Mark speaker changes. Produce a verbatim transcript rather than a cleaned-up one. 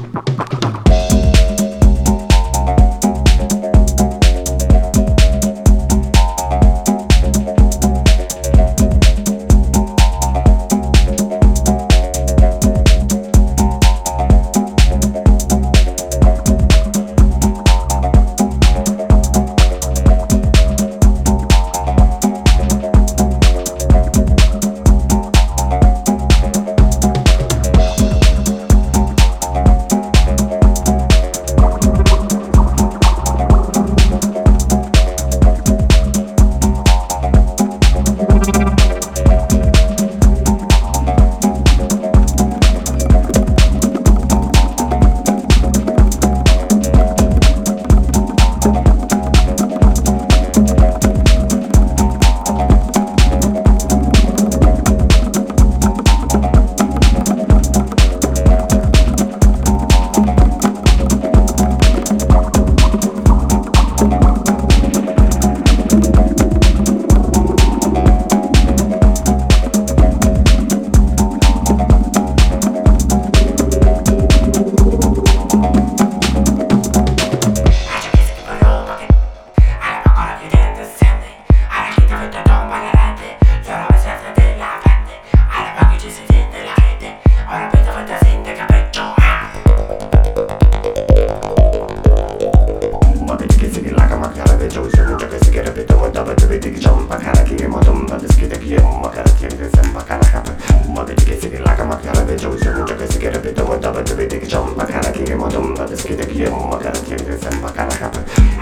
Speaker 1: Jump, I kinda keep him on them, but this kid, I keep him, I gotta take this, and I kinda happen.